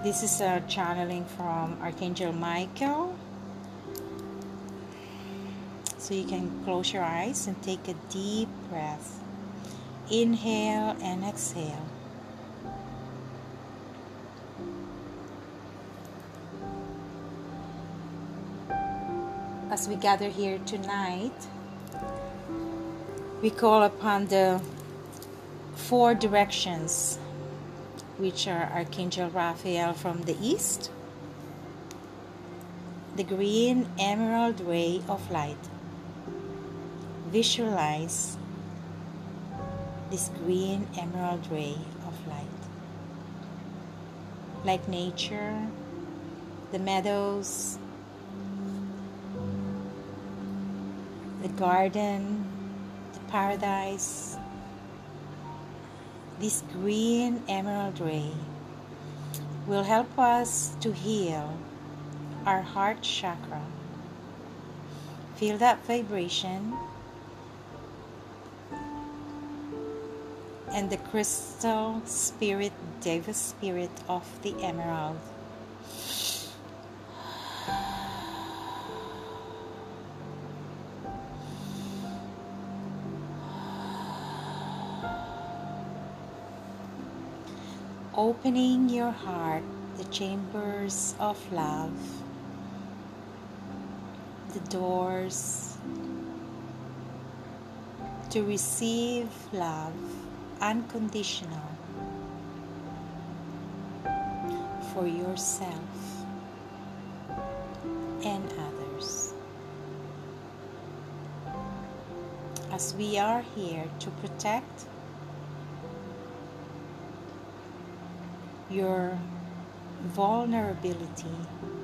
This is a channeling from Archangel Michael. So you can close your eyes and take a deep breath. Inhale and exhale. As we gather here tonight, we call upon the four directions, which are Archangel Raphael from the east, the green emerald ray of light. Visualize this green emerald ray of light. Like nature, the meadows, the garden, the paradise, this green emerald ray will help us to heal our heart chakra. Feel that vibration and the crystal spirit, Deva spirit of the emerald. Opening your heart, the chambers of love, the doors to receive love, unconditional, for yourself and others. As we are here to protect your vulnerability,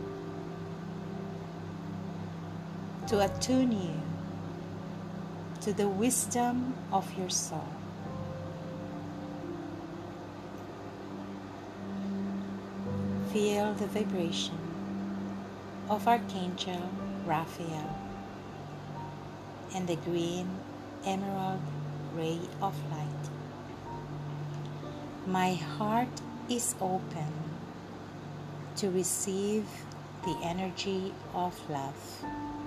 to attune you to the wisdom of your soul. Feel the vibration of Archangel Raphael and the green emerald ray of light. My heart is open to receive the energy of love.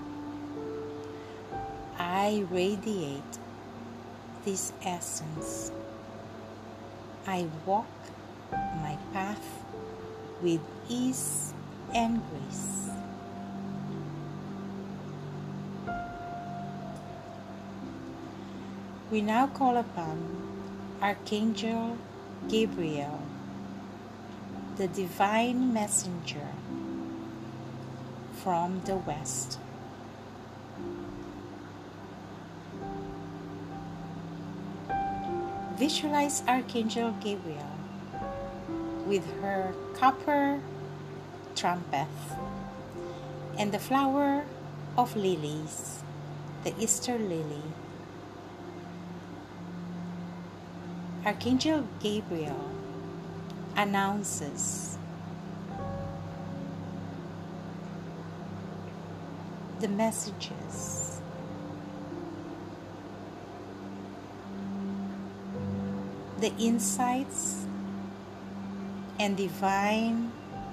I radiate this essence. I walk my path with ease and grace. We now call upon Archangel Gabriel, the divine messenger from the west. Visualize Archangel Gabriel with her copper trumpet and the flower of lilies, the Easter lily. Archangel Gabriel announces the messages, the insights, and divine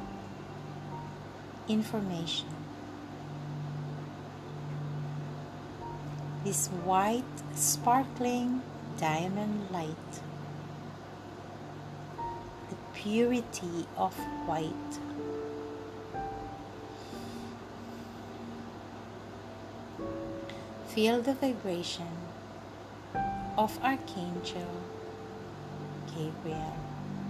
information. This white, sparkling diamond light, the purity of white, feel the vibration of Archangel Gabriel.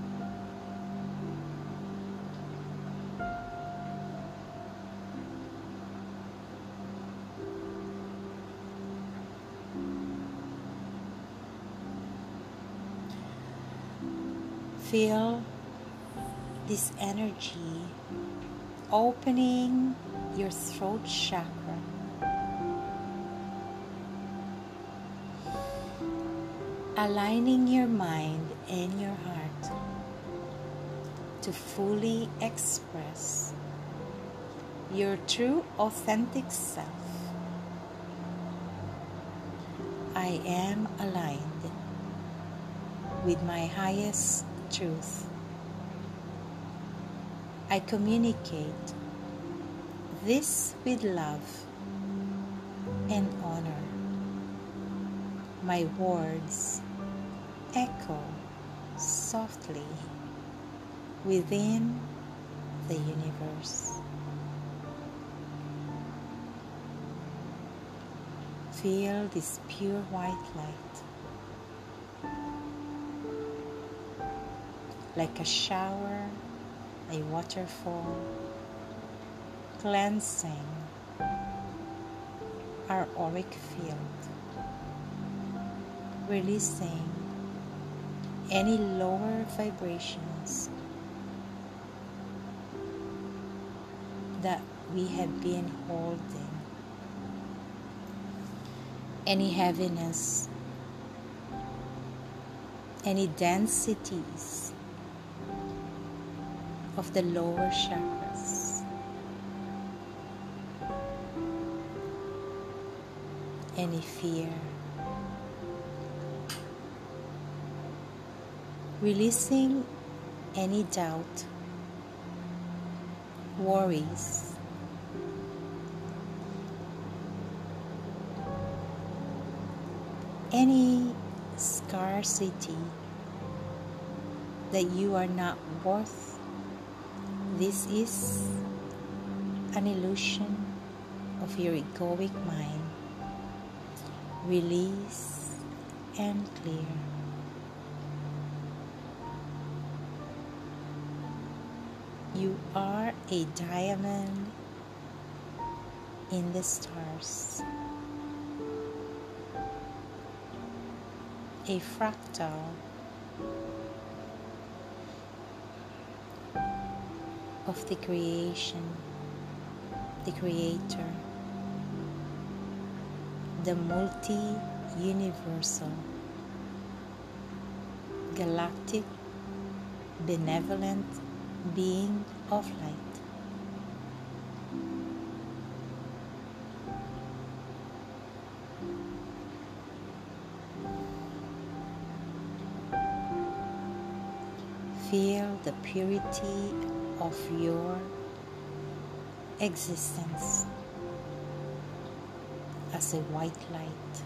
Feel this energy opening your throat chakra, aligning your mind and your heart to fully express your true authentic self. I am aligned with my highest truth. I communicate this with love and honor. My words echo softly within the universe. Feel this pure white light, like a shower, a waterfall, cleansing our auric field, releasing any lower vibrations that we have been holding, any heaviness, any densities of the lower chakras, any fear. Releasing any doubt, worries, any scarcity that you are not worth. This is an illusion of your egoic mind. Release and clear. You are a diamond in the stars, a fractal of the creation, the creator, the multi-universal, galactic, benevolent being of light. Feel the purity of your existence as a white light.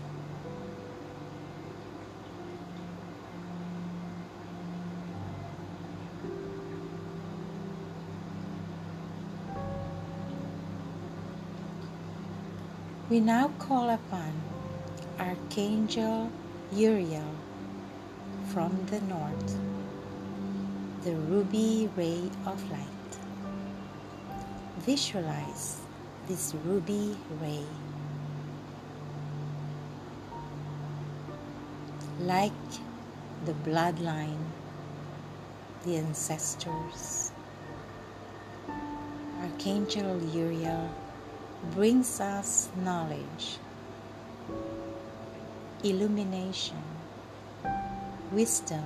We now call upon Archangel Uriel from the north, the ruby ray of light. Visualize this ruby ray like the bloodline, the ancestors. Archangel Uriel brings us knowledge, illumination, wisdom,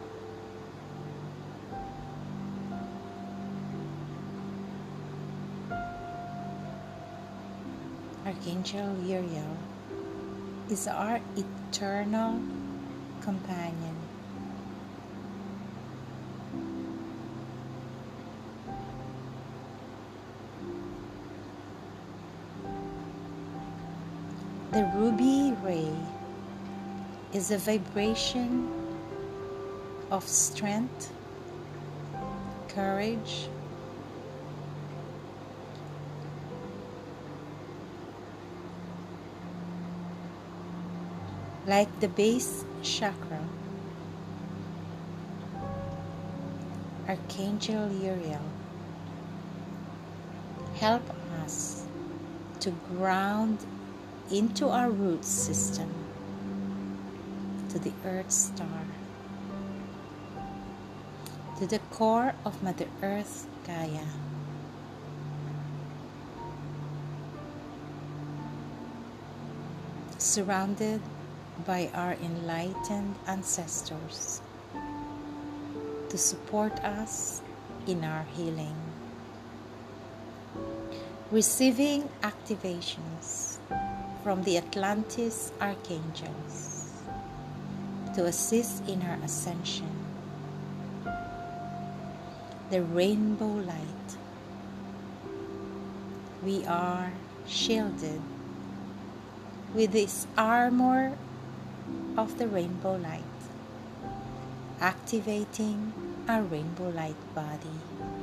Archangel Uriel is our eternal companion. The ruby ray is a vibration of strength, courage, like the base chakra. Archangel Uriel help us to ground into our root system, to the earth star, to the core of Mother Earth Gaia. Surrounded by our enlightened ancestors to support us in our healing. Receiving activations from the Atlantis archangels to assist in our ascension. the rainbow light. We are shielded with this armor of the rainbow light, activating our rainbow light body.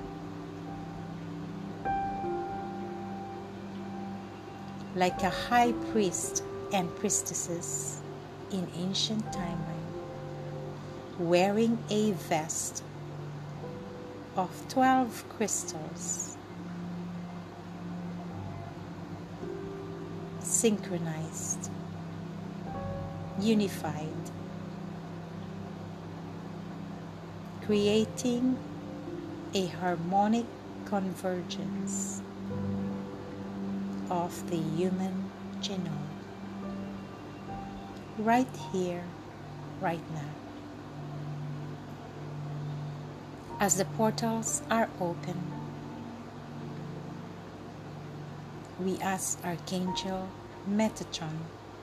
Like a high priest and priestesses in ancient timeline, wearing a vest of 12 crystals, synchronized, unified, creating a harmonic convergence of the human genome, right here, right now. As the portals are open, we ask Archangel Metatron,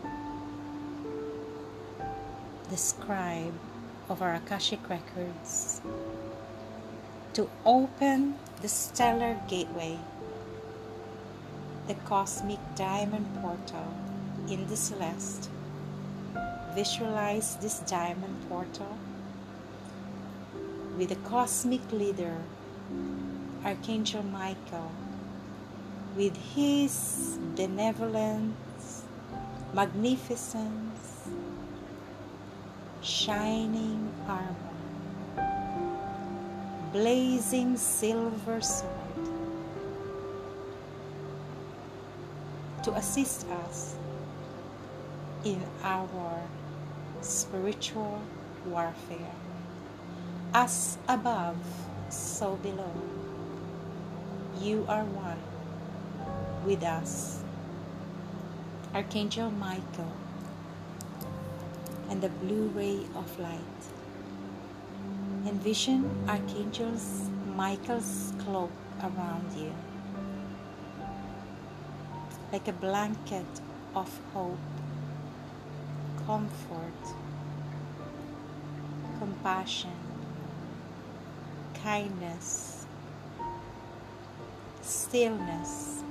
the scribe of our Akashic records, to open the stellar gateway, the cosmic diamond portal in the celeste. Visualize this diamond portal with the cosmic leader, Archangel Michael, with his benevolence, magnificence, shining armor, blazing silver sword, to assist us in our spiritual warfare. As above, so below. You are one with us, Archangel Michael, and the blue ray of light. Envision Archangel Michael's cloak around you, like a blanket of hope, comfort, compassion, kindness, stillness,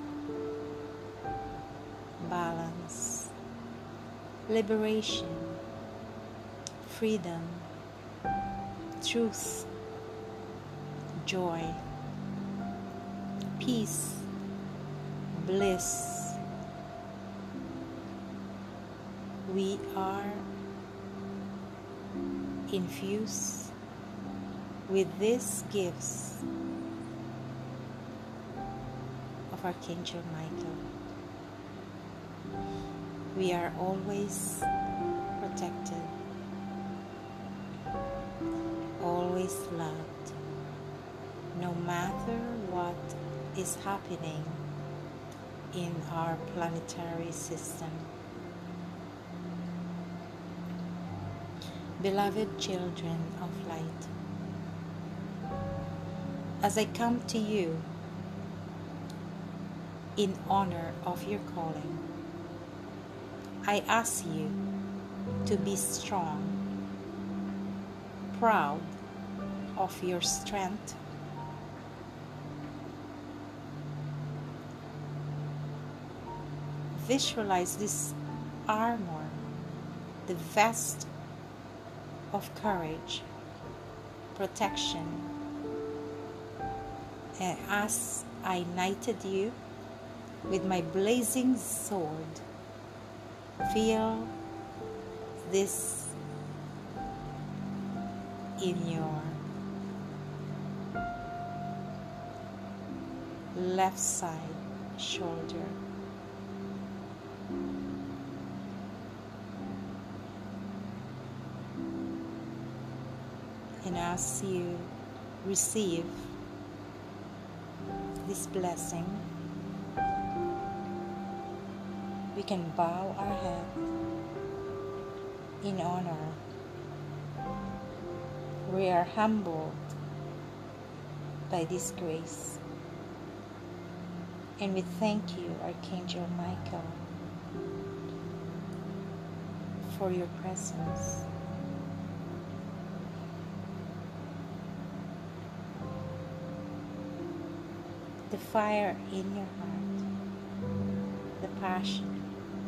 balance, liberation, freedom, truth, joy, peace, bliss. We are infused with these gifts of Archangel Michael. We are always protected, always loved, no matter what is happening in our planetary system. Beloved children of light, as I come to you in honor of your calling, I ask you to be strong, proud of your strength, visualize this armor, the vest of courage, protection, and as I knighted you with my blazing sword, feel this in your left side shoulder. And as you receive this blessing, we can bow our head in honor. We are humbled by this grace, and we thank you, Archangel Michael, for your presence. the fire in your heart, the passion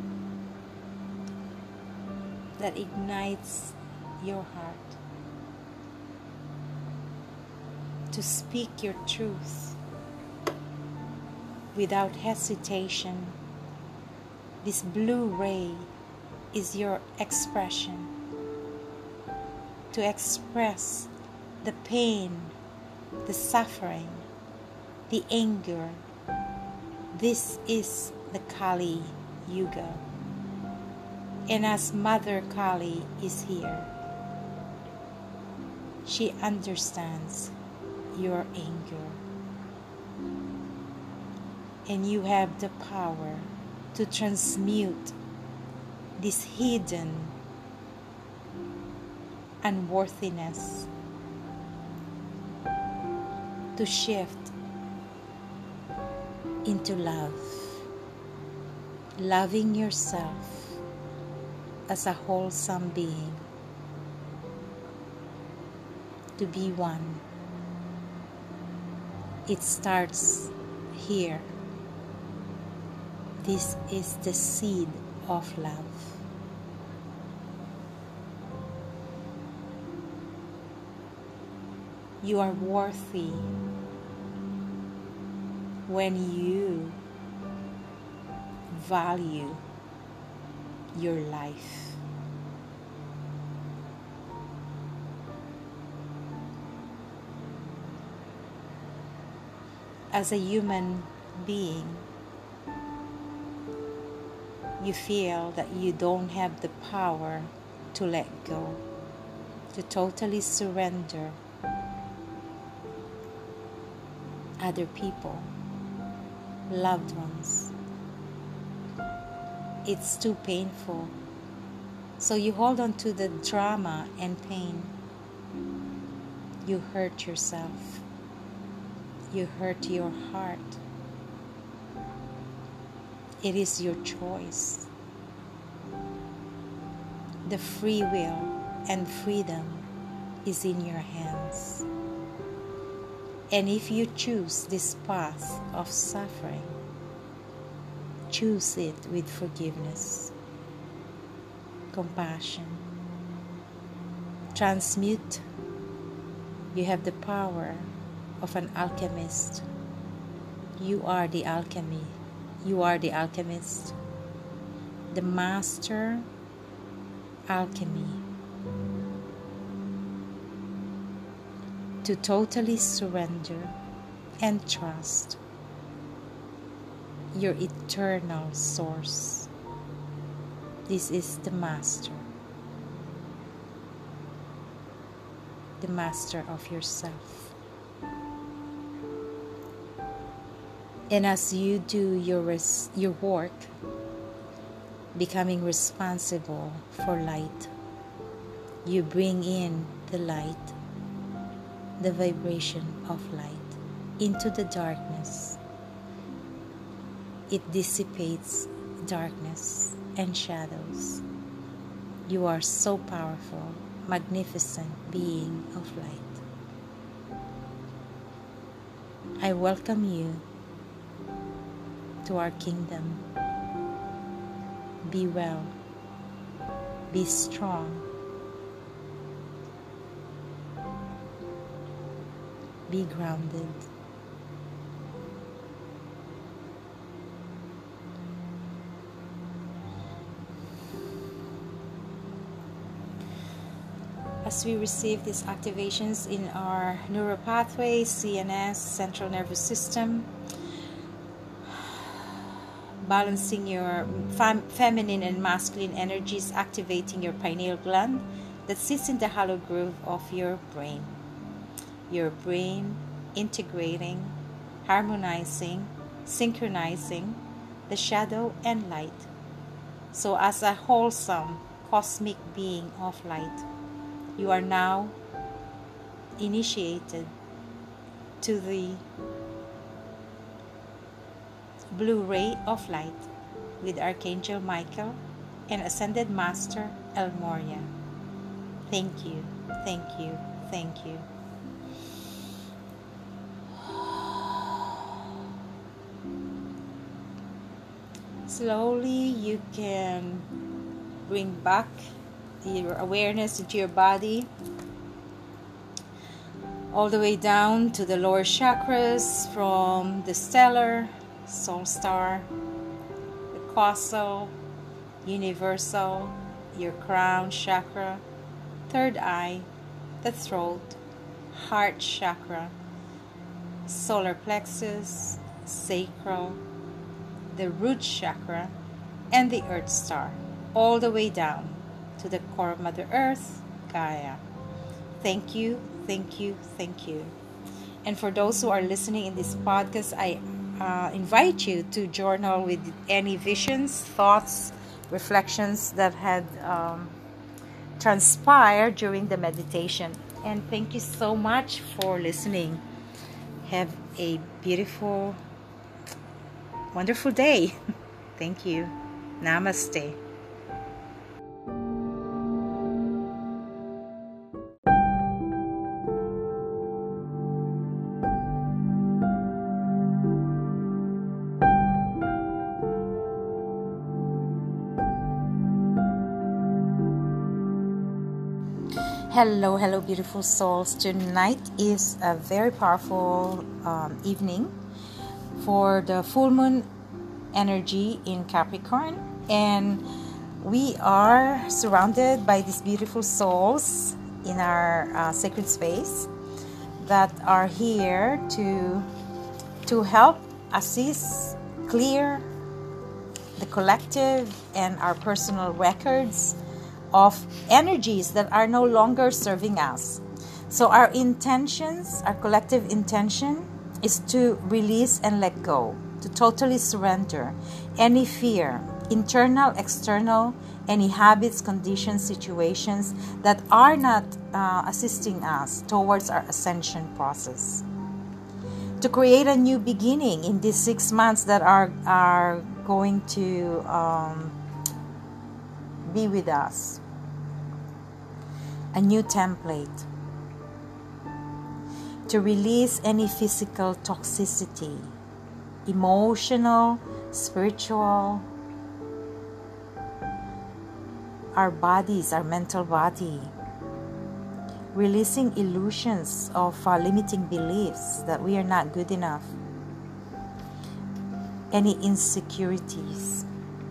that ignites your heart to speak your truth without hesitation. This blue ray is your expression to express the pain, the suffering, the anger. This is the Kali Yuga. And as Mother Kali is here, she understands your anger. And you have the power to transmute this hidden unworthiness to shift into love, loving yourself as a wholesome being, to be one. It starts here. This is the seed of love. You are worthy when you value your life. As a human being, you feel that you don't have the power to let go, to totally surrender other people, loved ones. It's too painful. So you hold on to the drama and pain. You hurt yourself. You hurt your heart. It is your choice. The free will and freedom is in your hands. And if you choose this path of suffering, choose it with forgiveness, compassion. Transmute. You have the power of an alchemist. You are the alchemy. You are the alchemist, the master alchemy. To totally surrender and trust your eternal source. This is the master of yourself. And as you do your work, becoming responsible for light, you bring in the light, the vibration of light into the darkness. It dissipates darkness and shadows. You are so powerful, magnificent being of light. I welcome you to our kingdom. Be well, be strong, be grounded. As we receive these activations in our neural pathways, CNS, central nervous system, balancing your feminine and masculine energies, activating your pineal gland that sits in the hollow groove of your brain. Your brain integrating, harmonizing, synchronizing the shadow and light. So as a wholesome cosmic being of light, you are now initiated to the blue ray of light with Archangel Michael and Ascended Master El Morya. Thank you, thank you, thank you. Slowly you can bring back your awareness into your body, all the way down to the lower chakras, from the stellar, soul star, the causal, universal, your crown chakra, third eye, the throat, heart chakra, solar plexus, sacral, the root chakra, and the earth star, all the way down to the core of Mother Earth, Gaia. Thank you, thank you, thank you. And for those who are listening in this podcast, I invite you to journal with any visions, thoughts, reflections that had transpired during the meditation. And thank you so much for listening. Have a beautiful, wonderful day. Thank you. Namaste. Hello, hello, beautiful souls. Tonight is a very powerful evening for the full moon energy in Capricorn, and we are surrounded by these beautiful souls in our sacred space that are here to help assist, clear the collective and our personal records of energies that are no longer serving us. So our intentions, our collective intention, is to release and let go, to totally surrender any fear, internal, external, any habits, conditions, situations that are not assisting us towards our ascension process. To create a new beginning in these 6 months that are going to be with us. A new template. To release any physical toxicity, emotional, spiritual, our bodies, our mental body. Releasing illusions of limiting beliefs that we are not good enough. Any insecurities.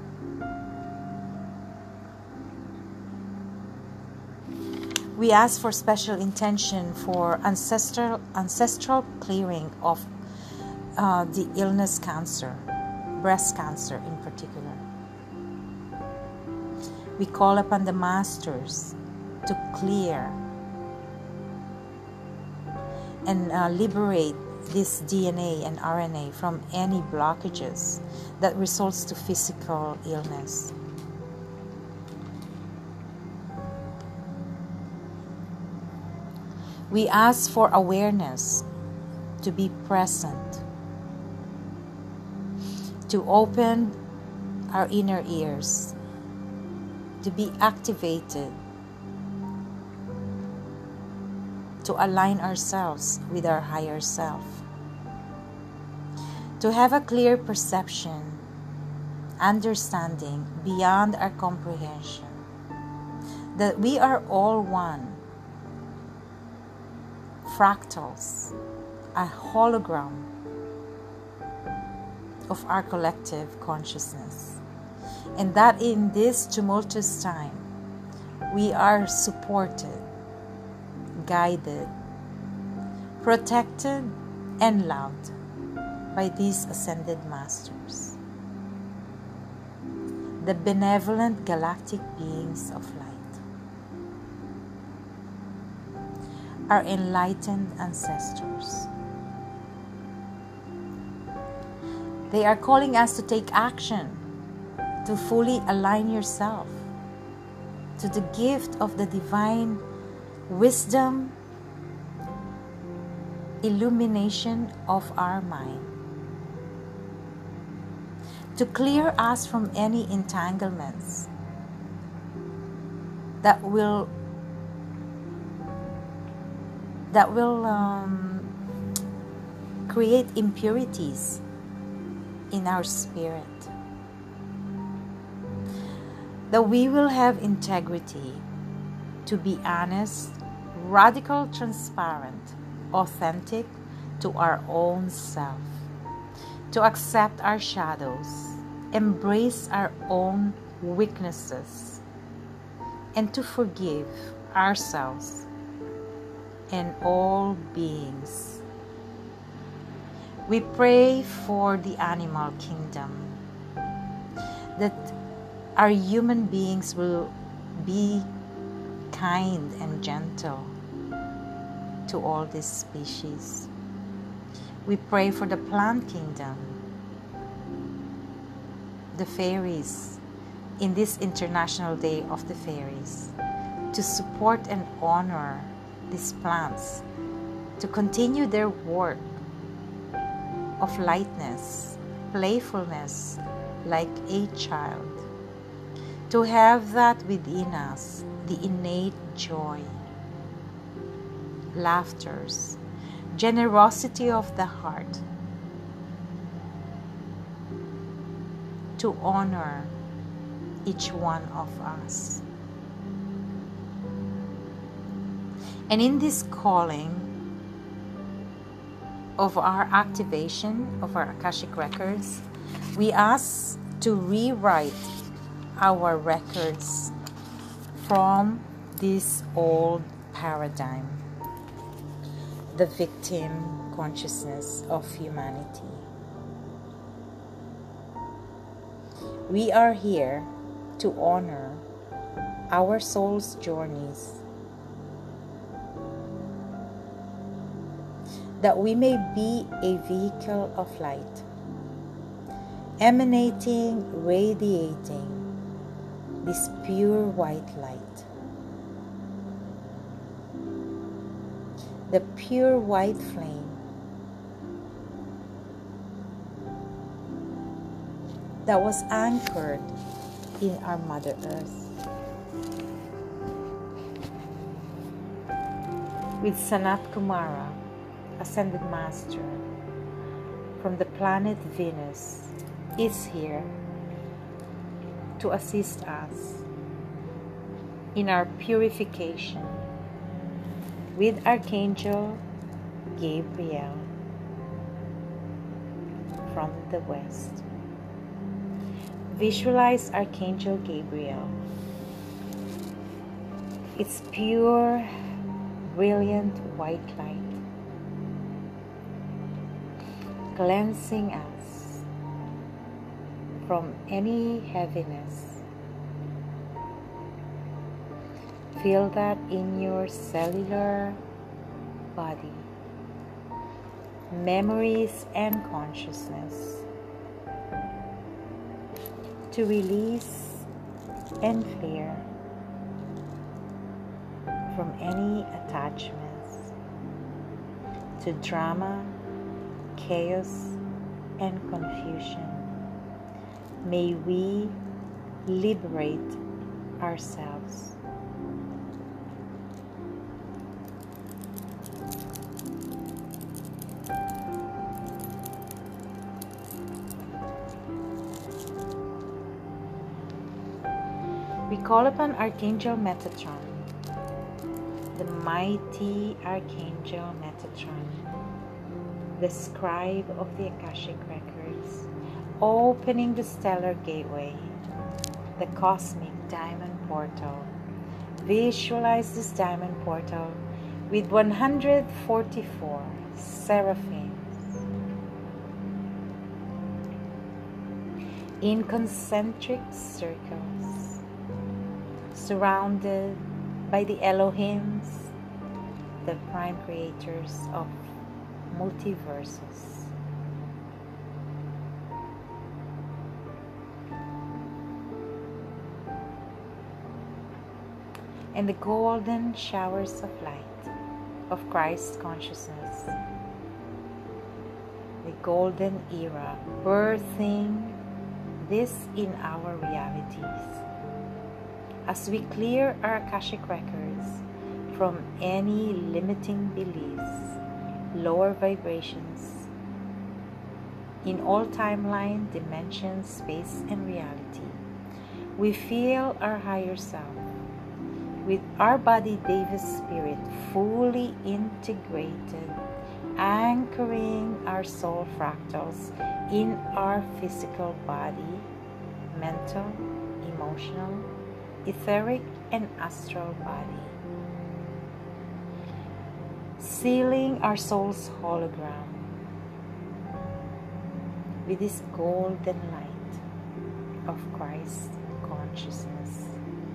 We ask for special intention for ancestral clearing of the illness cancer, breast cancer in particular. We call upon the masters to clear and liberate this DNA and RNA from any blockages that results to physical illness. We ask for awareness to be present, to open our inner ears, to be activated, to align ourselves with our higher self, to have a clear perception, understanding beyond our comprehension, that we are all one, fractals, a hologram of our collective consciousness, and that in this tumultuous time we are supported, guided, protected, and loved by these ascended masters, the benevolent galactic beings of light, our enlightened ancestors. They are calling us to take action, to fully align yourself to the gift of the divine wisdom, illumination of our mind, to clear us from any entanglements that will create impurities in our spirit. that we will have integrity, to be honest, radical, transparent, authentic to our own self, to accept our shadows, embrace our own weaknesses, and to forgive ourselves and all beings. We pray for the animal kingdom, that our human beings will be kind and gentle to all these species. We pray for the plant kingdom, the fairies, in this International Day of the Fairies, to support and honor these plants, to continue their work of lightness, playfulness, like a child, to have that within us, the innate joy, laughters, generosity of the heart, to honor each one of us. And in this calling of our activation of our Akashic records, we ask to rewrite our records from this old paradigm, the victim consciousness of humanity. We are here to honor our soul's journeys, that we may be a vehicle of light, emanating, radiating this pure white light. The pure white flame that was anchored in our Mother Earth, with Sanat Kumara, Ascended Master from the planet Venus, is here to assist us in our purification with Archangel Gabriel from the West. Visualize Archangel Gabriel. It's pure, brilliant white light, cleansing us from any heaviness. Feel that in your cellular body, memories and consciousness, to release and clear from any attachments to drama, chaos, and confusion. May we liberate ourselves. We call upon Archangel Metatron, the mighty Archangel Metatron, the scribe of the Akashic Records, opening the stellar gateway, the cosmic diamond portal. Visualize this diamond portal with 144 seraphims in concentric circles, surrounded by the Elohims, the prime creators of multiverses. And the golden showers of light of Christ consciousness, the golden era, birthing this in our realities. As we clear our Akashic records from any limiting beliefs, lower vibrations, in all timeline, dimensions, space, and reality, we feel our higher self with our body Davis spirit fully integrated, anchoring our soul fractals in our physical body, mental, emotional, etheric, and astral body, sealing our soul's hologram with this golden light of Christ consciousness.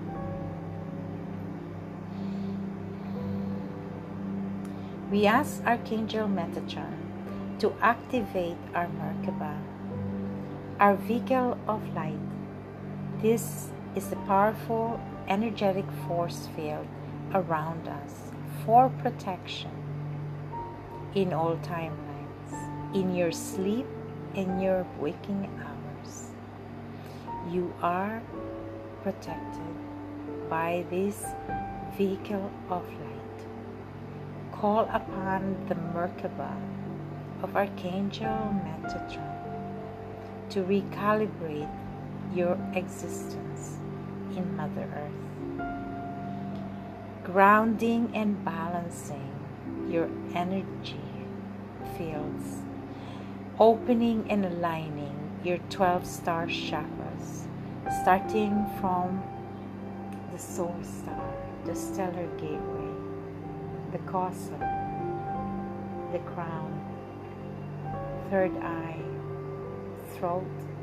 We ask Archangel Metatron to activate our Merkaba, our vehicle of light. This is the powerful, energetic force field around us for protection in all timelines, in your sleep and your waking hours. You are protected by this vehicle of light. Call upon the Merkaba of Archangel Metatron to recalibrate your existence in Mother Earth, grounding and balancing your energy fields, opening and aligning your 12 star chakras, starting from the soul star, the stellar gateway, the causal, the crown, third eye, throat,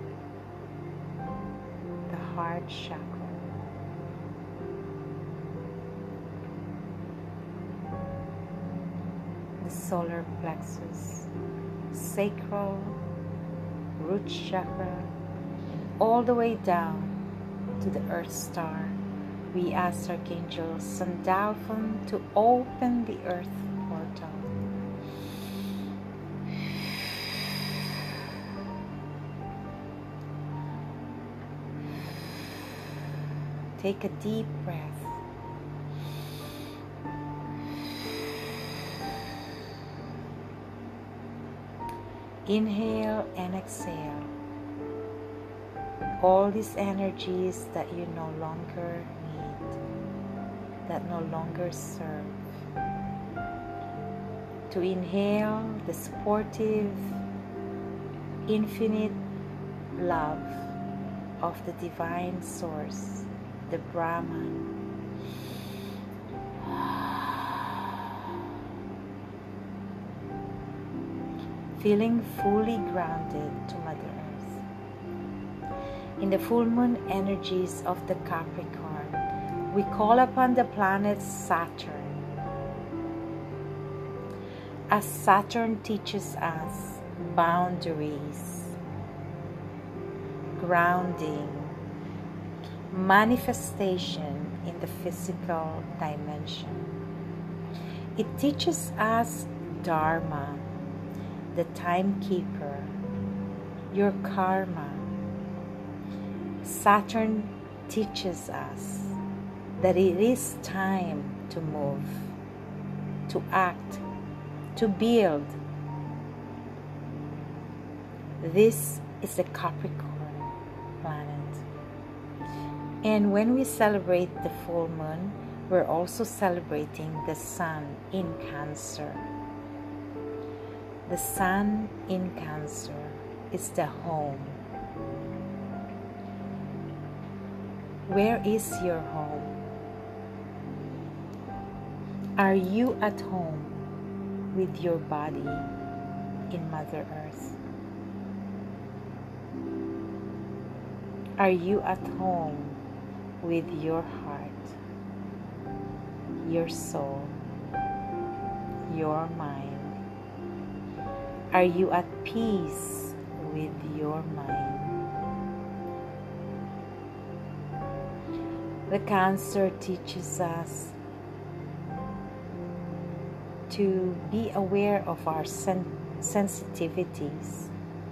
the heart chakra, the solar plexus, sacral, root chakra, and all the way down to the earth star. We ask Archangel Sandalphon to open the earth portal. Take a deep breath. Inhale and exhale all these energies that you no longer need, that no longer serve. To inhale the supportive, infinite love of the divine source, the Brahman. Feeling fully grounded to Mother Earth. In the full moon energies of the Capricorn, we call upon the planet Saturn. As Saturn teaches us boundaries, grounding, manifestation in the physical dimension. It teaches us Dharma, the timekeeper, your karma. Saturn teaches us that it is time to move, to act, to build. This is the Capricorn planet. And when we celebrate the full moon, we're also celebrating the sun in Cancer. The sun in Cancer is the home. Where is your home? Are you at home with your body in Mother Earth? Are you at home with your heart, your soul, your mind? Are you at peace with your mind? The Cancer teaches us to be aware of our sensitivities.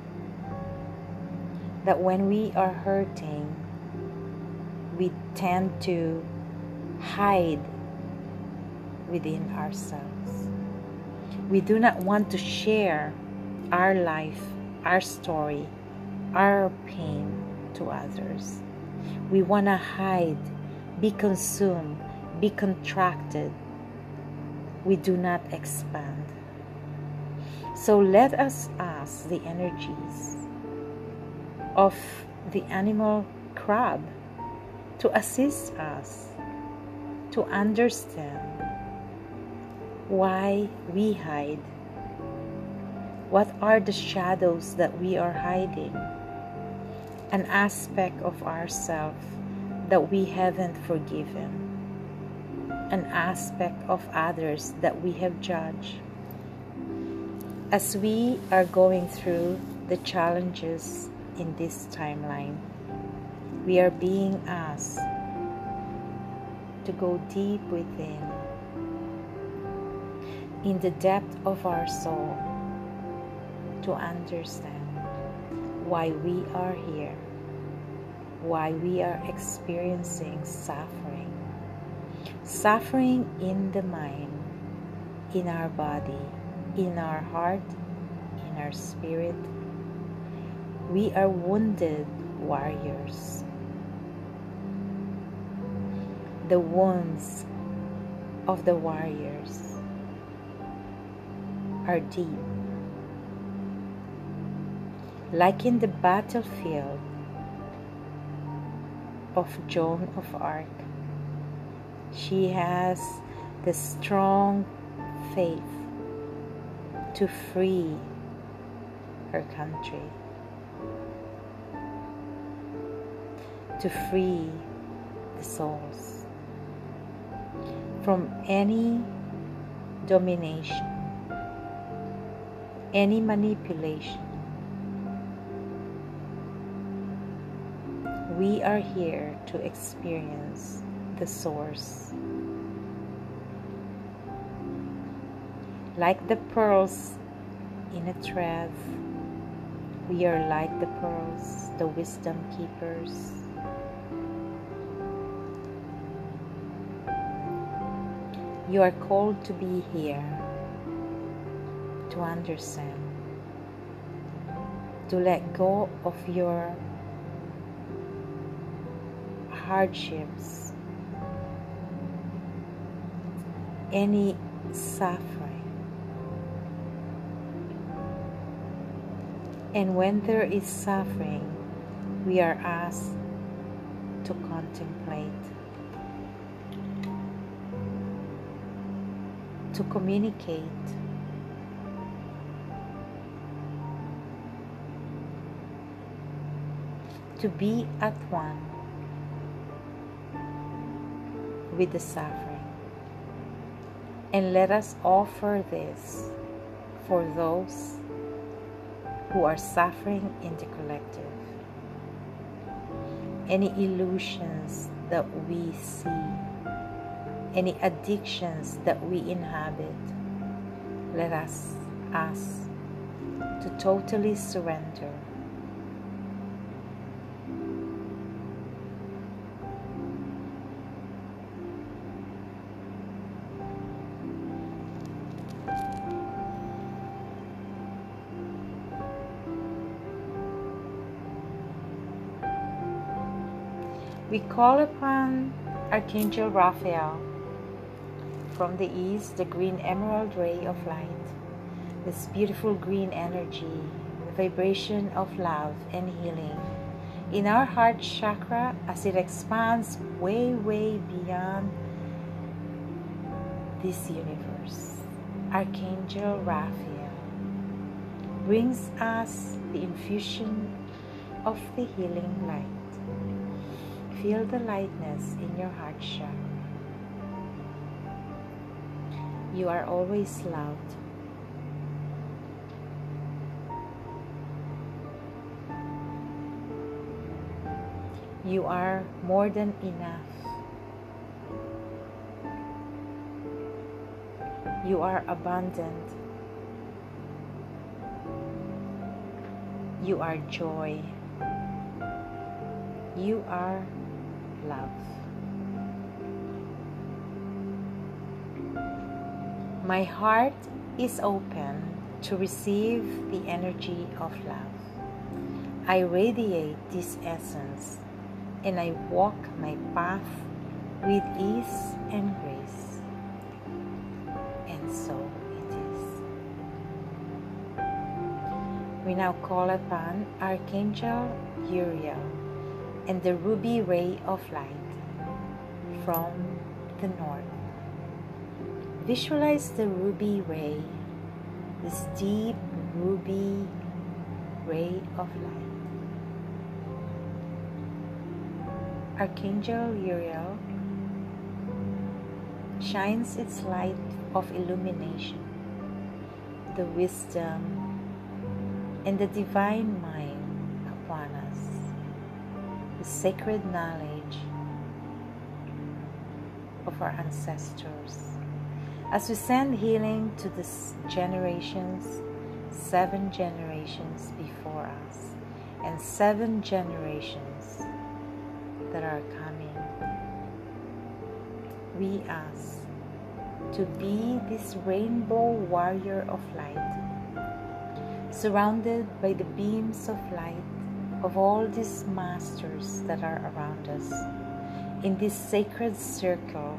That when we are hurting, we tend to hide within ourselves. We do not want to share our life, our story, our pain to others. We want to hide, be consumed, be contracted. We do not expand. So let us ask the energies of the animal crab to assist us to understand why we hide. What are the shadows that we are hiding? An aspect of ourselves that we haven't forgiven. An aspect of others that we have judged. As we are going through the challenges in this timeline, we are being asked to go deep within, in the depth of our soul, to understand why we are here, why we are experiencing suffering. Suffering in the mind, in our body, in our heart, in our spirit. We are wounded warriors. The wounds of the warriors are deep. Like in the battlefield of Joan of Arc, she has the strong faith to free her country, to free the souls from any domination, any manipulation. We are here to experience the source. Like the pearls in a thread, we are like the pearls, the wisdom keepers. You are called to be here, to understand, to let go of your hardships, any suffering. And when there is suffering, we are asked to contemplate, to communicate, to be at one with the suffering. And let us offer this for those who are suffering in the collective. Any illusions that we see, any addictions that we inhabit, let us ask to totally surrender. We call upon Archangel Raphael. From the east, the green emerald ray of light, this beautiful green energy, the vibration of love and healing in our heart chakra as it expands way, way beyond this universe. Archangel Raphael brings us the infusion of the healing light. Feel the lightness in your heart chakra. You are always loved. You are more than enough. You are abundant. You are joy. You are love. My heart is open to receive the energy of love. I radiate this essence and I walk my path with ease and grace. And so it is. We now call upon Archangel Uriel and the ruby ray of light from the north. Visualize the ruby ray, this deep ruby ray of light. Archangel Uriel shines its light of illumination, the wisdom, and the divine mind upon us, the sacred knowledge of our ancestors. As we send healing to the generations, 7 generations before us, and 7 generations that are coming, we ask to be this rainbow warrior of light, surrounded by the beams of light of all these masters that are around us. In this sacred circle,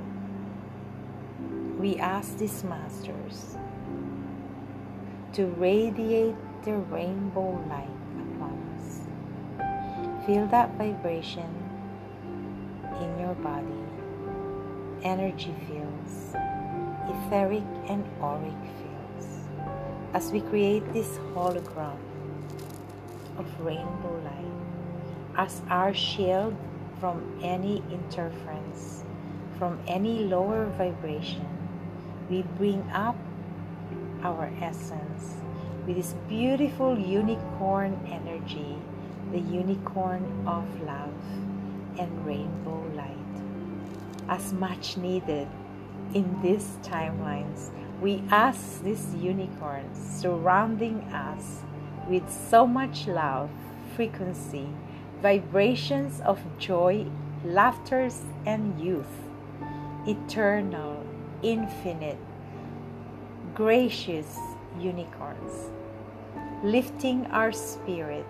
we ask these masters to radiate their rainbow light upon us. Feel that vibration in your body. Energy fields, etheric and auric fields, as we create this hologram of rainbow light as our shield from any interference, from any lower vibration. We bring up our essence with this beautiful unicorn energy, the unicorn of love and rainbow light. As much needed in these timelines, we ask these unicorns surrounding us with so much love, frequency, vibrations of joy, laughter, and youth, eternal, infinite, gracious unicorns, lifting our spirit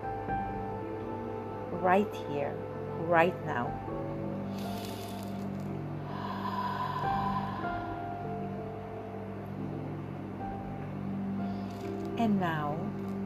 right here, right now. And now,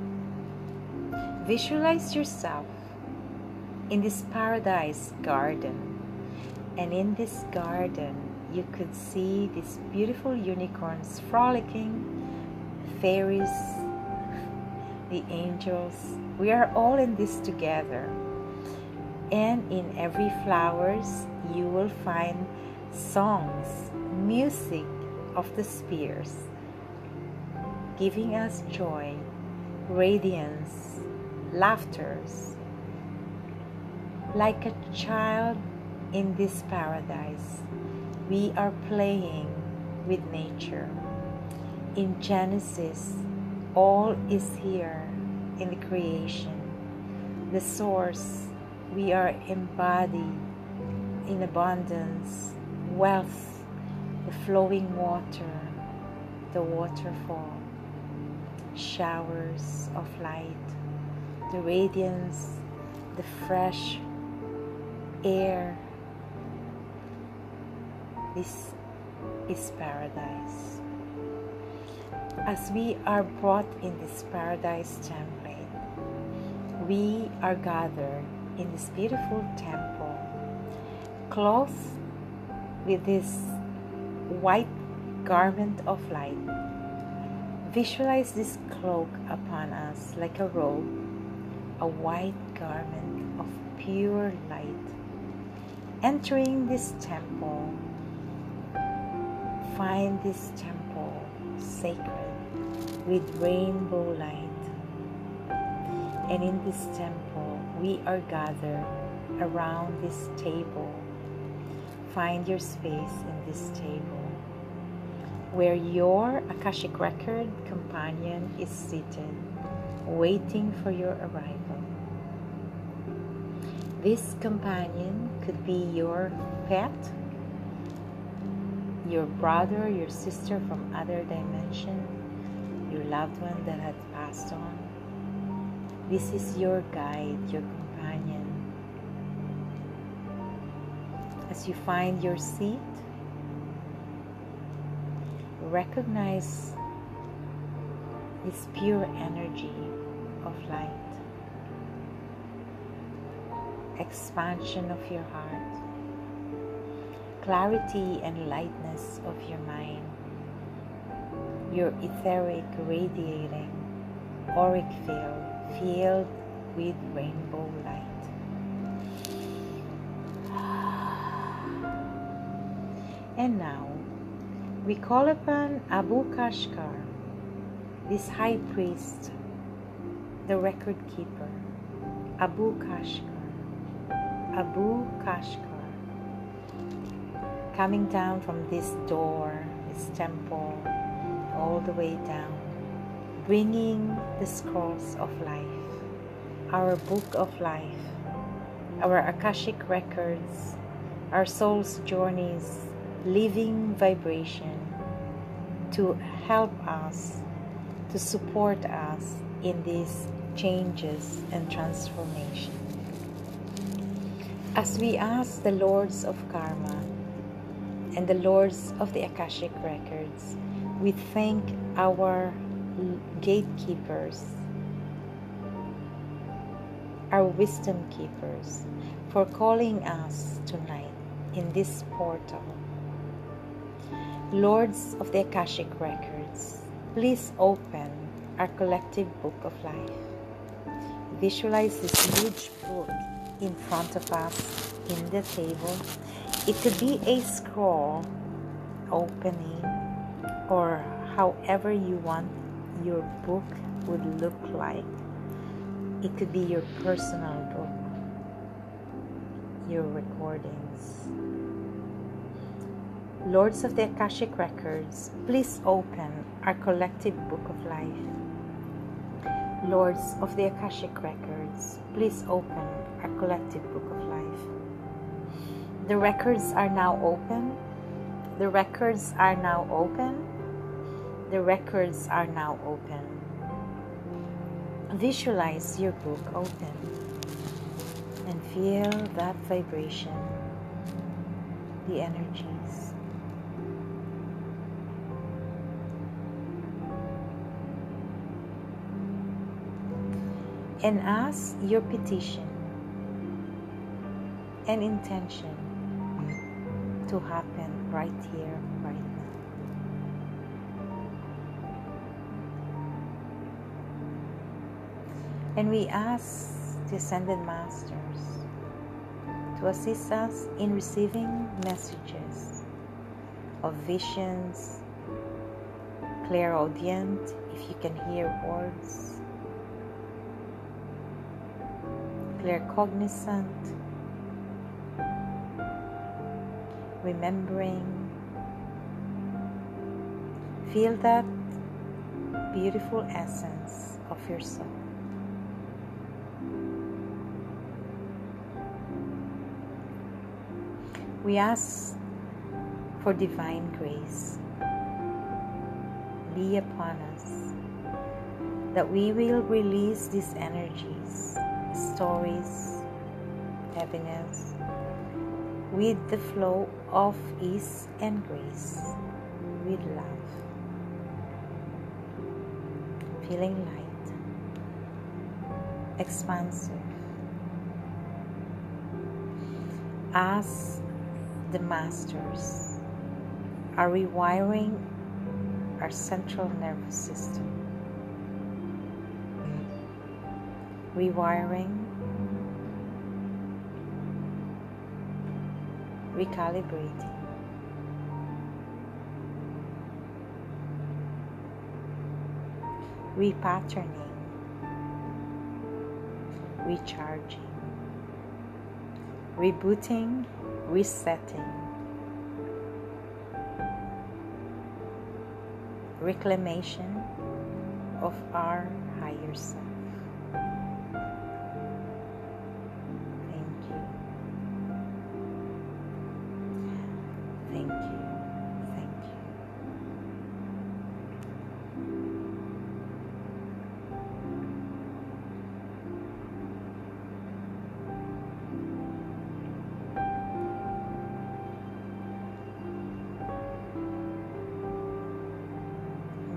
visualize yourself in this paradise garden. And in this garden, you could see these beautiful unicorns frolicking, fairies, the angels. We are all in this together. And in every flowers, you will find songs, music of the spheres, giving us joy, radiance, laughters. Like a child in this paradise, we are playing with nature. In Genesis, all is here in the creation. The source, we are embodied in abundance, wealth, the flowing water, the waterfall, showers of light, the radiance, the fresh air. This is paradise. As we are brought in this paradise template, we are gathered in this beautiful temple, clothed with this white garment of light. Visualize this cloak upon us like a robe, a white garment of pure light. Entering this temple, find this temple sacred with rainbow light. And in this temple, we are gathered around this table. Find your space in this table, where your Akashic Record companion is seated, waiting for your arrival. This companion could be your pet, your brother, your sister from other dimension, your loved one that had passed on. This is your guide, your companion. as you find your seat, recognize this pure energy of light, expansion of your heart, clarity and lightness of your mind, your etheric, radiating, auric field filled with rainbow light. And now, we call upon Abu Kashgar, this high priest, the record keeper, Abu Kashgar, coming down from this door, this temple, all the way down, bringing the scrolls of life, our book of life, our Akashic records, our soul's journeys, living vibration to help us, to support us in these changes and transformation. As we ask the Lords of Karma and the Lords of the Akashic records, we thank our gatekeepers, our wisdom keepers, for calling us tonight in this portal. Lords of the Akashic records, please open our collective book of life. Visualize this huge book in front of us in the table. It could be a scroll opening, or however you want your book would look like. It could be your personal book, your recordings. Lords of the Akashic records, please open our collective book of life. Lords of the Akashic records, please open our collective book of life. The records are now open. The records are now open. The records are now open. Visualize your book open and feel that vibration, the energies. And ask your petition and intention to happen right here, right now. And we ask the Ascended Masters to assist us in receiving messages of visions, clairaudient, if you can hear words, claircognizant, remembering. Feel that beautiful essence of your soul. We ask for divine grace be upon us, that we will release these energies, stories, heaviness, with the flow of ease and grace, with love, feeling light, expansive, as the Masters are rewiring our central nervous system, rewiring, recalibrating, repatterning, recharging, rebooting, resetting, reclamation of our higher self. Thank you. Thank you. Thank you.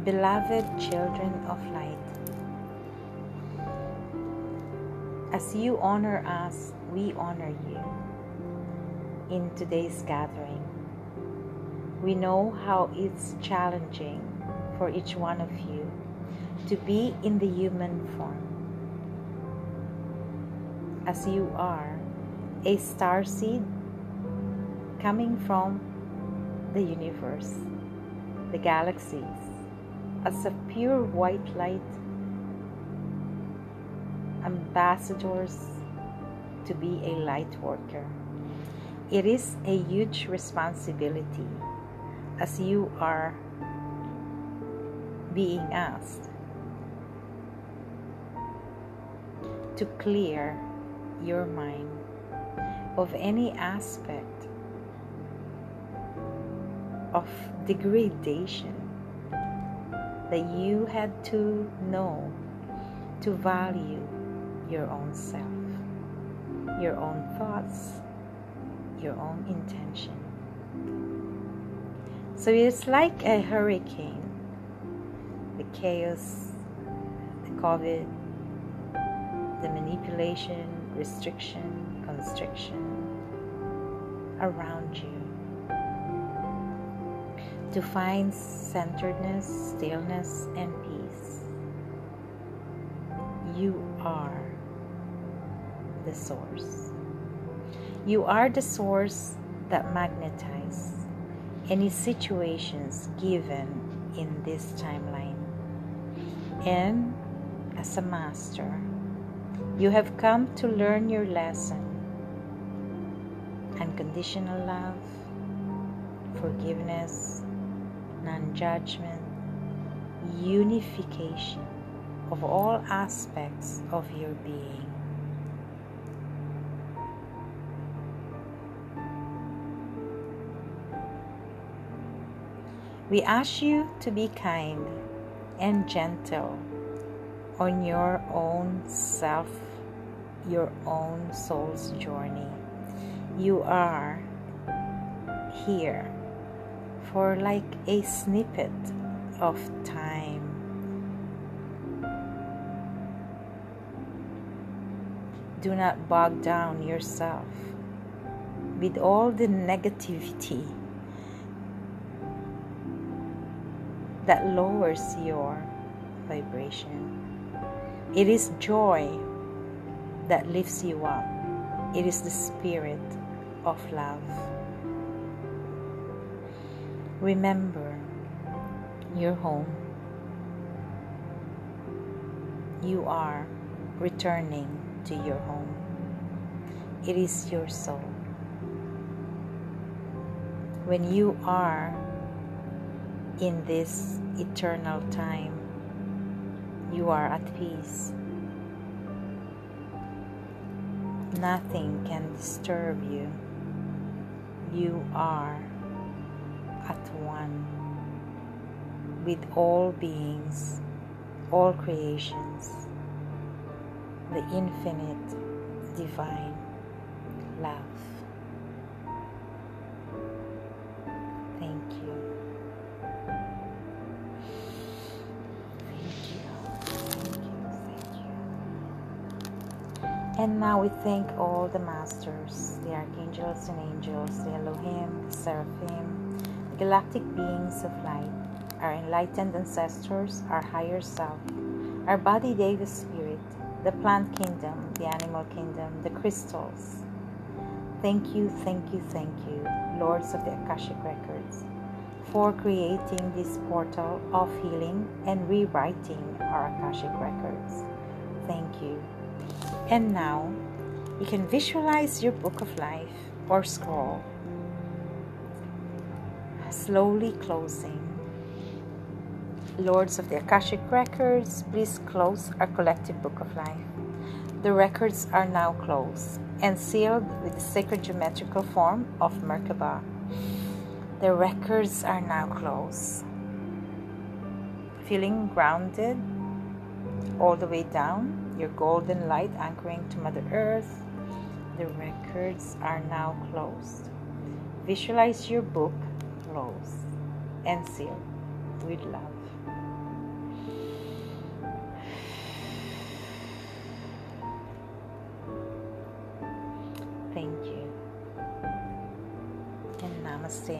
Beloved children of light, as you honor us, we honor you in today's gathering. We know how it's challenging for each one of you to be in the human form, as you are a star seed coming from the universe, the galaxies, as a pure white light, ambassadors to be a light worker. It is a huge responsibility as you are being asked to clear your mind of any aspect of degradation that you had to know to value your own self, your own thoughts, your own intention. So it's like a hurricane, the chaos, the COVID, the manipulation, restriction, constriction around you. To find centeredness, stillness, and peace. You are the source. You are the source that magnetizes any situations given in this timeline. And as a master, you have come to learn your lesson. Unconditional love, forgiveness, non-judgment, unification of all aspects of your being. We ask you to be kind and gentle on your own self, your own soul's journey. You are here for like a snippet of time. Do not bog down yourself with all the negativity that lowers your vibration. It is joy that lifts you up. It is the spirit of love. Remember your home. You are returning to your home. It is your soul. When you are in this eternal time, you are at peace. Nothing can disturb you. You are at one with all beings, all creations, the infinite divine love. Thank you. Thank you. Thank you. Thank you. And now we thank all the masters, the archangels and angels, the Elohim, the seraphim, galactic beings of light, our enlightened ancestors, our higher self, our body Deva spirit, the plant kingdom, the animal kingdom, the crystals. Thank you, thank you, thank you, Lords of the Akashic Records, for creating this portal of healing and rewriting our Akashic Records. Thank you. And now, you can visualize your book of life or scroll slowly closing. Lords of the Akashic Records, please close our collective book of life. The records are now closed and sealed with the sacred geometrical form of Merkaba. The records are now closed. Feeling grounded all the way down, your golden light anchoring to Mother Earth. The records are now closed. Visualize your book closed and sealed with love. Thank you. And namaste.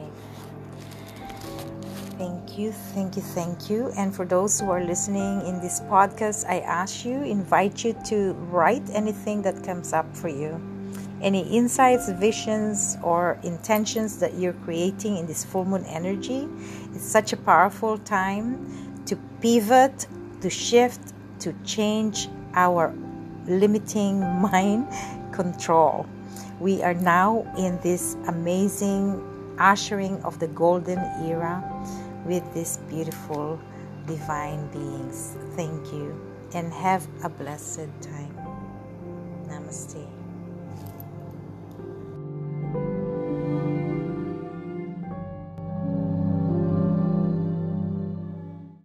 Thank you, thank you, thank you. And for those who are listening in this podcast, I invite you to write anything that comes up for you. Any insights, visions, or intentions that you're creating in this full moon energy. It's such a powerful time to pivot, to shift, to change our limiting mind control. We are now in this amazing ushering of the golden era with these beautiful divine beings. Thank you and have a blessed time. Namaste.